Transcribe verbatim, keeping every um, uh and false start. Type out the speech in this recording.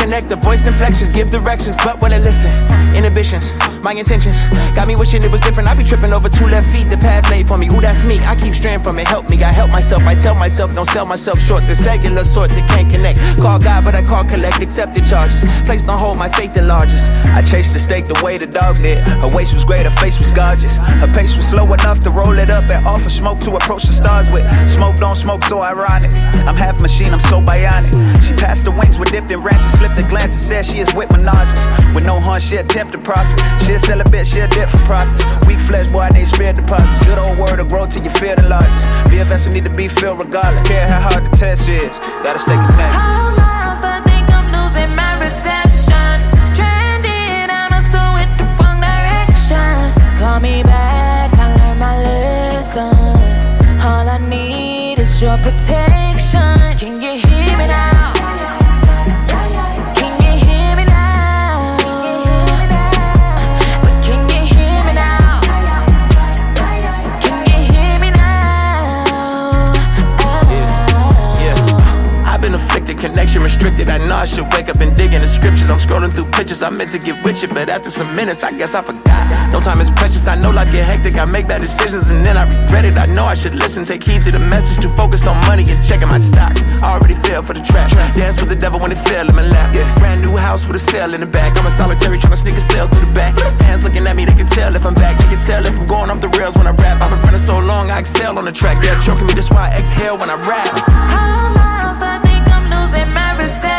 connect. The voice inflections give directions, but will it listen? Inhibitions, my intentions got me wishing it was different. I be tripping over two left feet, the path laid for me. Ooh, that's me, I keep straying from it. Help me, I help myself. I tell myself, don't sell myself short. The cellular sort that can't connect. Call God, but I call collect. Accepted charges, placed on hold, my faith enlarges. I chased the steak the way the dog did. Her waist was great, her face was gorgeous. Her pace was slow enough to roll it up and offer smoke to approach the stars with. Smoke don't smoke, so ironic. I'm half machine, I'm so bionic. She passed the wings with dipped in ranches, slipped a glance and said she is with menages. With no hunch, she attempt to profit. She'll sell a bit, she'll dip for profits. Weak flesh, boy, I need spare deposits. Good old word to grow till you feel the largest. Be a vessel, need to be filled regardless. Care how hard the test is, gotta stay connected. How lost, I think I'm losing my reception. Stranded, I must do it the wrong direction. Call me back, I learned my lesson. All I need is your protection. Can you hear me now? Can you hear me now? But can you hear me now? Can you hear me now? Yeah, yeah. I've been afflicted, connection restricted. I know I should wake up and dig in the scriptures. I'm scrolling through pictures, I meant to get with you, but after some minutes, I guess I forgot. No time is precious, I know life get hectic. I make bad decisions and then I regret it. I know I should listen, take heed to the message. Too focused on money and checking my stocks. I already fell for the trap. Dance with the devil when it fell in my lap. Yeah. Brand new house with a cell in the back. I'm a solitary trying to sneak a cell through the back. Fans looking at me, they can tell if I'm back. They can tell if I'm going off the rails when I rap. I've been running so long, I excel on the track. Yeah, choking me, that's why I exhale when I rap. How lost, I think I'm losing my reception.